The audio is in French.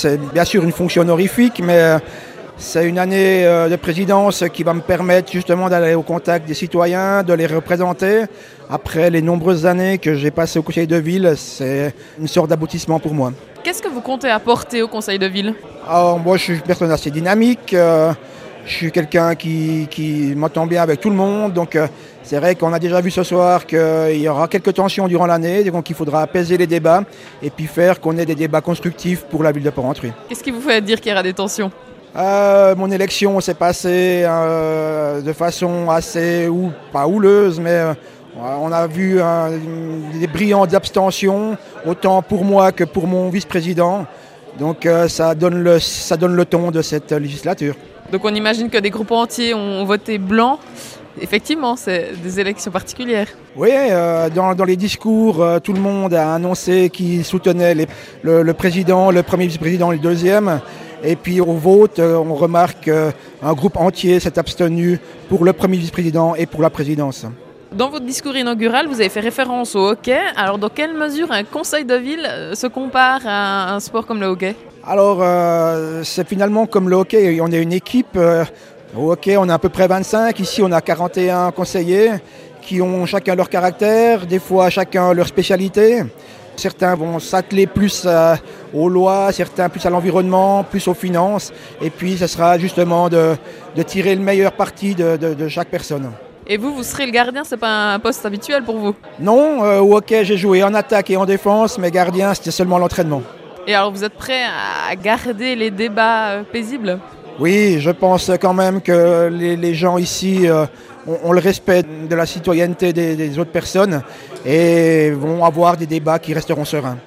c'est bien sûr une fonction honorifique, mais c'est une année de présidence qui va me permettre justement d'aller au contact des citoyens, de les représenter. Après les nombreuses années que j'ai passées au conseil de ville, c'est une sorte d'aboutissement pour moi. Qu'est-ce que vous comptez apporter au conseil de ville? Alors moi je suis une personne assez dynamique, je suis quelqu'un qui m'entend bien avec tout le monde, donc c'est vrai qu'on a déjà vu ce soir qu'il y aura quelques tensions durant l'année, donc il faudra apaiser les débats et puis faire qu'on ait des débats constructifs pour la ville de Porrentruy. Qu'est-ce qui vous fait dire qu'il y aura des tensions? Mon élection s'est passée de façon assez, pas houleuse, mais on a vu des brillantes abstentions, autant pour moi que pour mon vice-président. Donc ça donne le ton de cette législature. Donc on imagine que des groupes entiers ont voté blanc. Effectivement, c'est des élections particulières. Oui, dans les discours, tout le monde a annoncé qu'il soutenait le président, le premier vice-président et le deuxième. Et puis au vote, on remarque qu'un groupe entier s'est abstenu pour le premier vice-président et pour la présidence. Dans votre discours inaugural, vous avez fait référence au hockey. Alors dans quelle mesure un conseil de ville se compare à un sport comme le hockey? Alors c'est finalement comme le hockey, on est une équipe. Au hockey, on a à peu près 25. Ici, on a 41 conseillers qui ont chacun leur caractère, des fois chacun leur spécialité. Certains vont s'atteler plus aux lois, certains plus à l'environnement, plus aux finances. Et puis, ce sera justement de tirer le meilleur parti de chaque personne. Et vous serez le gardien, c'est pas un poste habituel pour vous? Non, au hockey, j'ai joué en attaque et en défense, mais gardien, c'était seulement l'entraînement. Et alors, vous êtes prêt à garder les débats paisibles? Oui, je pense quand même que les gens ici ont le respect de la citoyenneté des autres personnes et vont avoir des débats qui resteront sereins.